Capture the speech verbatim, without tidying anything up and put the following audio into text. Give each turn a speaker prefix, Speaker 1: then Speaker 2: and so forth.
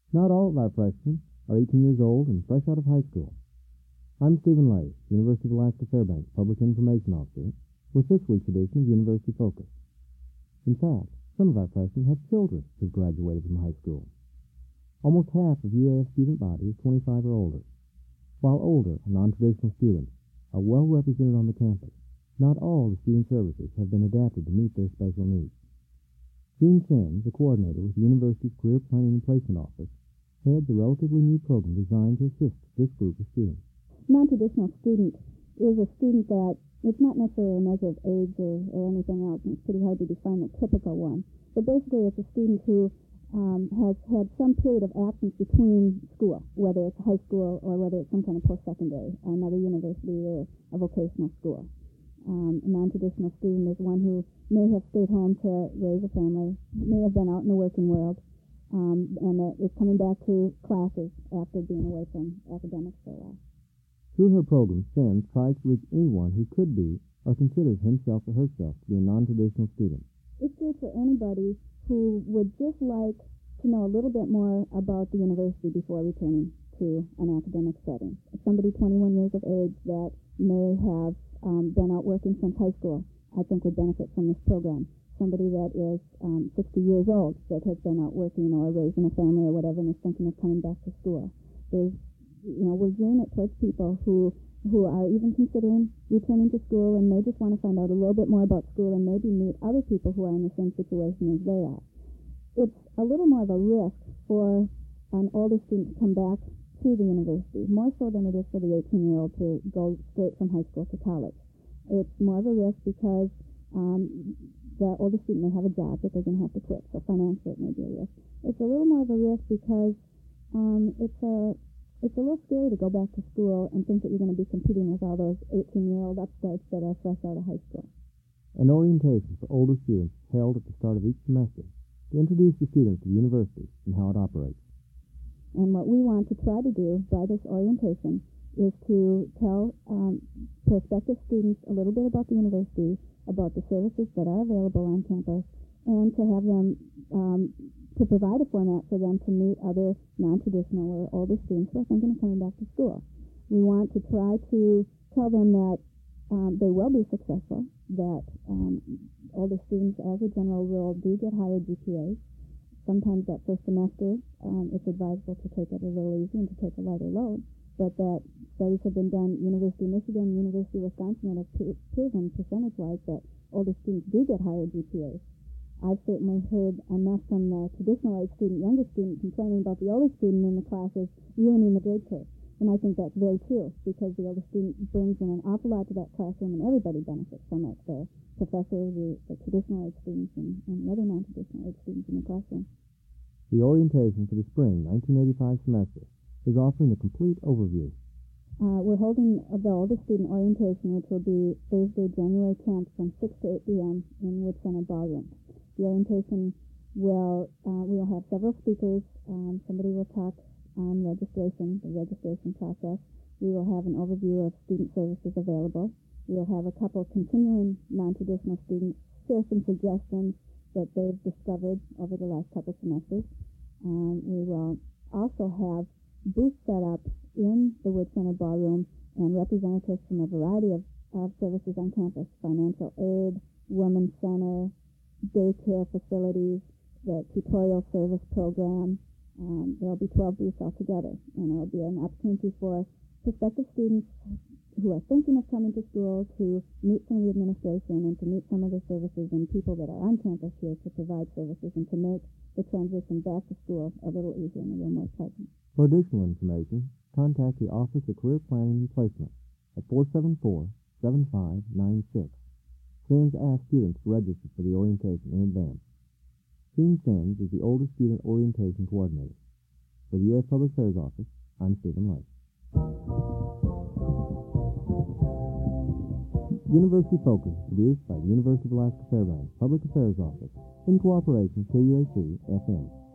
Speaker 1: Not all of our freshmen are eighteen years old and fresh out of high school. I'm Stephen Lay, University of Alaska Fairbanks Public Information Officer, with this week's edition of University Focus. In fact, some of our freshmen have children who've graduated from high school. Almost half of U A F student body is twenty-five or older. While older, non-traditional students are well represented on the campus, not all the student services have been adapted to meet their special needs. Gene Sims, a coordinator with the university's Career Planning and Placement Office, heads a relatively new program designed to assist this group of students.
Speaker 2: Non-traditional student is a student that, it's not necessarily a measure of age or, or anything else, and it's pretty hard to define the typical one. But basically it's a student who um, has had some period of absence between school, whether it's high school or whether it's some kind of post-secondary, another university or a vocational school. Um, a non-traditional student is one who may have stayed home to raise a family, may have been out in the working world, um, and uh, is coming back to classes after being away from academics for a while.
Speaker 1: Through her program, Sims tries to reach anyone who could be or considers himself or herself to be a non-traditional student.
Speaker 2: It's good for anybody who would just like to know a little bit more about the university before returning to an academic setting. Somebody twenty-one years of age that may have um, been out working since high school, I think would benefit from this program. Somebody that is um, sixty years old that has been out working or raising a family or whatever and is thinking of coming back to school. There's, you know, we're gearing it towards people who who are even considering returning to school and may just want to find out a little bit more about school and maybe meet other people who are in the same situation as they are. It's a little more of a risk for an older student to come back to the university, more so than it is for the eighteen-year-old to go straight from high school to college. It's more of a risk because um, the older student may have a job that they're going to have to quit, so financially it may be a risk. It's a little more of a risk because um, it's a it's a little scary to go back to school and think that you're going to be competing with all those eighteen-year-old upstarts that are fresh out of high school.
Speaker 1: An orientation for older students is held at the start of each semester to introduce the students to the university and how it operates.
Speaker 2: And what we want to try to do by this orientation is to tell um, prospective students a little bit about the university, about the services that are available on campus, and to have them, um, to provide a format for them to meet other non-traditional or older students who are thinking of coming back to school. We want to try to tell them that um, they will be successful, that um, older students, as a general rule, do get higher G P As. Sometimes that first semester, um, it's advisable to take it a little easy and to take a lighter load, but that studies have been done, University of Michigan, University of Wisconsin, that have pro- proven percentage-wise that older students do get higher G P As. I've certainly heard enough from the traditional age student, younger student, complaining about the older student in the classes ruining the grade curve. And I think that's very true, because the older student brings in an awful lot to that classroom, and everybody benefits from it, the professors, the, the traditional age students, and, and the other non-traditional age students in the classroom.
Speaker 1: The orientation for the spring nineteen eighty-five semester is offering a complete overview.
Speaker 2: Uh, we're holding the older student orientation, which will be Thursday, January tenth from six to eight p.m. in Wood Center Ballroom. The orientation will, uh, we will have several speakers. Um, somebody will talk on registration, the registration process. We will have an overview of student services available. We will have a couple continuing non-traditional students share some suggestions that they've discovered over the last couple semesters. Um, we will also have booths set up in the Wood Center Ballroom and representatives from a variety of, of services on campus: financial aid, women's center, daycare facilities, the tutorial service program. Um, there will be twelve booths altogether, and it will be an opportunity for prospective students who are thinking of coming to school to meet some of the administration and to meet some of the services and people that are on campus here to provide services and to make the transition back to school a little easier and a little more pleasant.
Speaker 1: For additional information, contact the Office of Career Planning and Placement at four seven four, seven five nine six. Sims asks students to register for the orientation in advance. Gene Sims is the older student orientation coordinator. For the U S Public Affairs Office, I'm Stephen Lake. University Focus is produced by the University of Alaska Fairbanks Public Affairs Office in cooperation with K U A C F M.